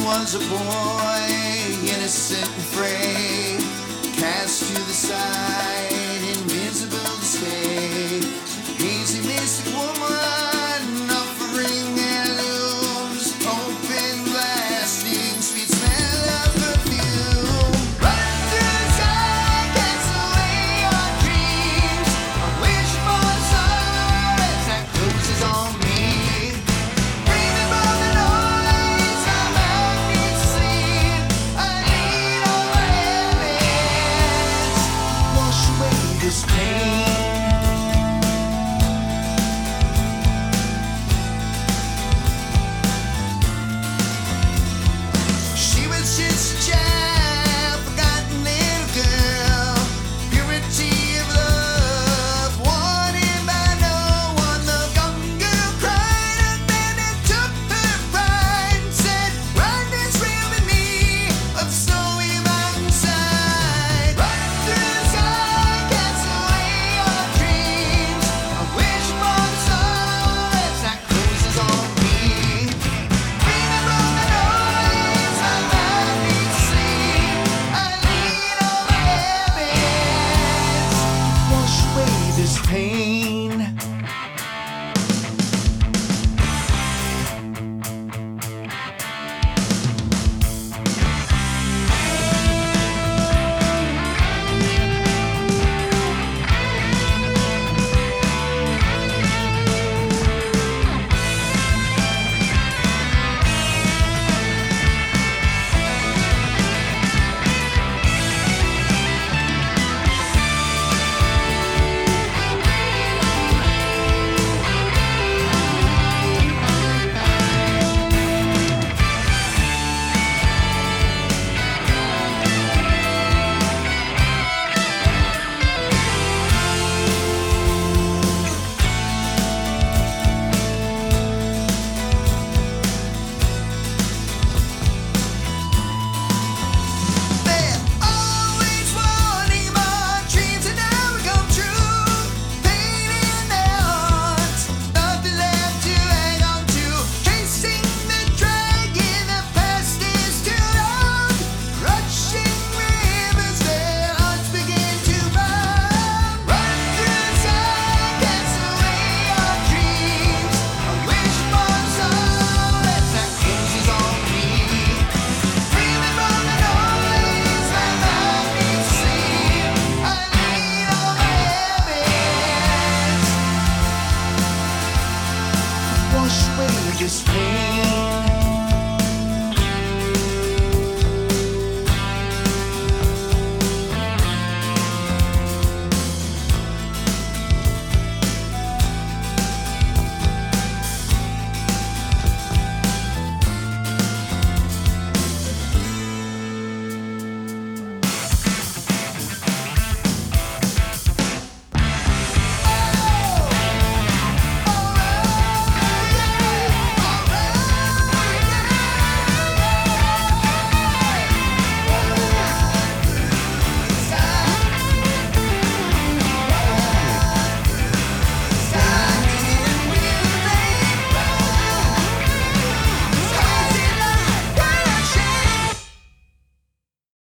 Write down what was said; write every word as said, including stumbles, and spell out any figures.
was a boy, innocent and free, cast to the side, invisible to stay. Hazy mystic woman, offering heirlooms, open blasting, sweet smell of perfume. Run through time, cast away our dreams. I wish for sunrise that closes on me. Dreaming about the noise, I'm out to sleep. I need all my habits, wash away this pain. She was just a child, forgotten little girl, purity of love, wanted by no one. The young girl cried, and then it took her pride and said, "Run this real with me of snowy mountainside." Run through time, cast away our dreams. I wish for the sunrise that closes on me. Dreaming from the noise, I'm out to sleep. I need all my habits, wash away this pain. They're always wanting more dreams that never come true. Pain in their hearts, nothing left to hang on to. Chasing the dragon, the past is too long. Rushing rivers, their hearts begin to burn. Run through time, cast away our dreams. I wish for sunrise that closes on me. Dreaming from the noise, I'm out to sleep. I need all my habits, wash away this pain.